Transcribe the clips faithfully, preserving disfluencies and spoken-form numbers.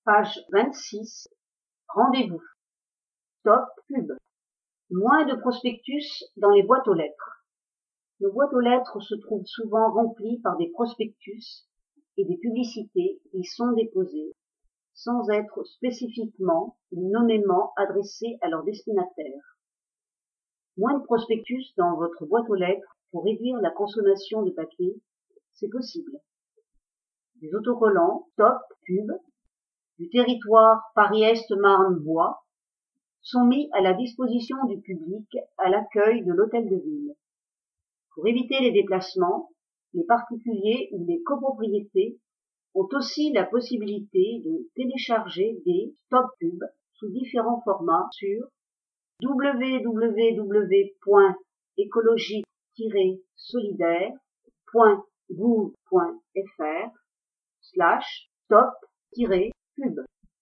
Page vingt-six. Rendez-vous. Stop pub. Moins de prospectus dans les boîtes aux lettres. Nos boîtes aux lettres se trouvent souvent remplies par des prospectus et des publicités qui y sont déposées, sans être spécifiquement ou nommément adressées à leur destinataire. Moins de prospectus dans votre boîte aux lettres pour réduire la consommation de papier, c'est possible. Des autocollants, Stop pub, du territoire Paris-Est-Marne-Bois sont mis à la disposition du public à l'accueil de l'hôtel de ville. Pour éviter les déplacements, les particuliers ou les copropriétés ont aussi la possibilité de télécharger des stop pubs sous différents formats sur w w w point écologie tiret solidaire point gouv point f r slash stop tiret pub.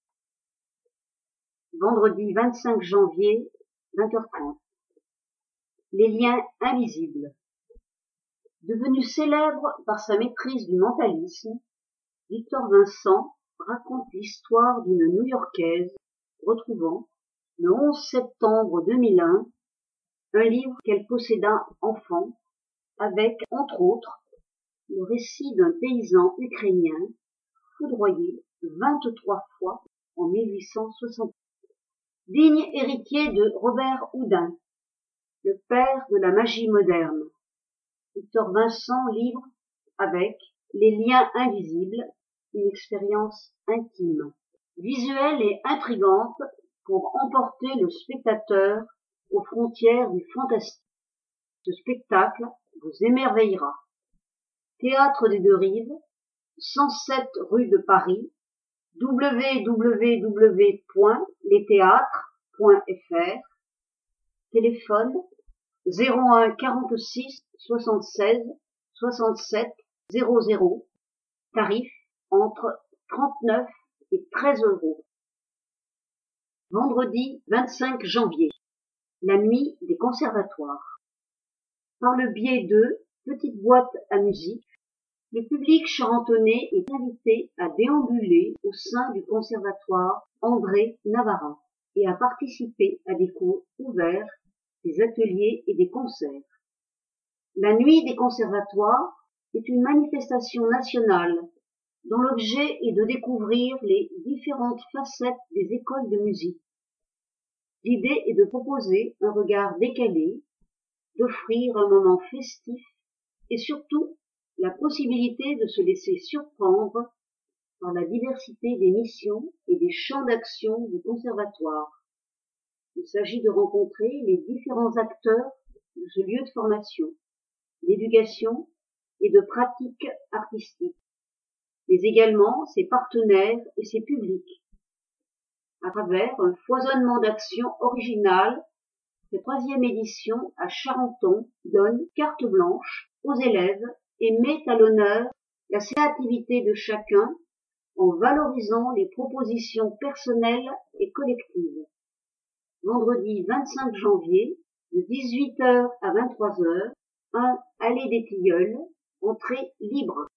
Vendredi vingt-cinq janvier, vingt heures trente. Les liens invisibles. Devenu célèbre par sa maîtrise du mentalisme, Victor Vincent raconte l'histoire d'une New-Yorkaise retrouvant, le onze septembre deux mille un, un livre qu'elle posséda enfant, avec, entre autres, le récit d'un paysan ukrainien foudroyé vingt-trois fois en mille huit cent soixante. Digne héritier de Robert Houdin, le père de la magie moderne, Victor Vincent livre avec Les liens invisibles, une expérience intime, visuelle et intrigante pour emporter le spectateur aux frontières du fantastique. Ce spectacle vous émerveillera. Théâtre des Deux Rives, cent sept rue de Paris, w w w point les théâtres point f r, téléphone zéro un quarante-six soixante-seize soixante-sept zéro zéro, tarif entre trente-neuf et treize euros. Vendredi vingt-cinq janvier, la nuit des conservatoires. Par le biais de petites boîtes à musique, le public charentonnais est invité à déambuler au sein du conservatoire André Navarra et à participer à des cours ouverts, des ateliers et des concerts. La nuit des conservatoires est une manifestation nationale dont l'objet est de découvrir les différentes facettes des écoles de musique. L'idée est de proposer un regard décalé, d'offrir un moment festif et surtout la possibilité de se laisser surprendre par la diversité des missions et des champs d'action du conservatoire. Il s'agit de rencontrer les différents acteurs de ce lieu de formation, d'éducation et de pratique artistique, mais également ses partenaires et ses publics. À travers un foisonnement d'actions originales, cette troisième édition à Charenton donne carte blanche aux élèves et met à l'honneur la créativité de chacun en valorisant les propositions personnelles et collectives. Vendredi vingt-cinq janvier, de dix-huit heures à vingt-trois heures, un allée des Tilleuls, entrée libre.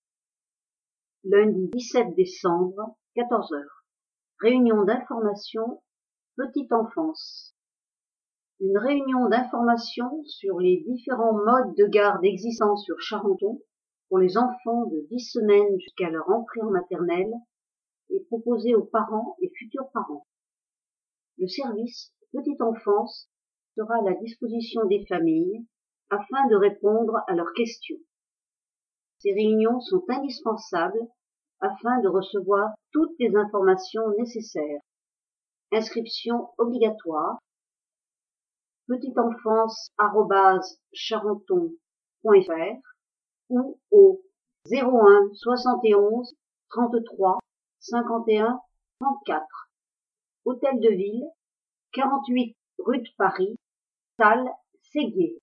Lundi dix-sept décembre, quatorze heures. Réunion d'information petite enfance. Une réunion d'information sur les différents modes de garde existants sur Charenton pour les enfants de dix semaines jusqu'à leur entrée en maternelle est proposée aux parents et futurs parents. Le service petite enfance sera à la disposition des familles afin de répondre à leurs questions. Ces réunions sont indispensables afin de recevoir toutes les informations nécessaires. Inscription obligatoire. petiteenfance arobase charenton point f r ou au zéro un soixante et onze trente-trois cinquante et un trente-quatre. Hôtel de Ville, quarante-huit rue de Paris, salle Séguier.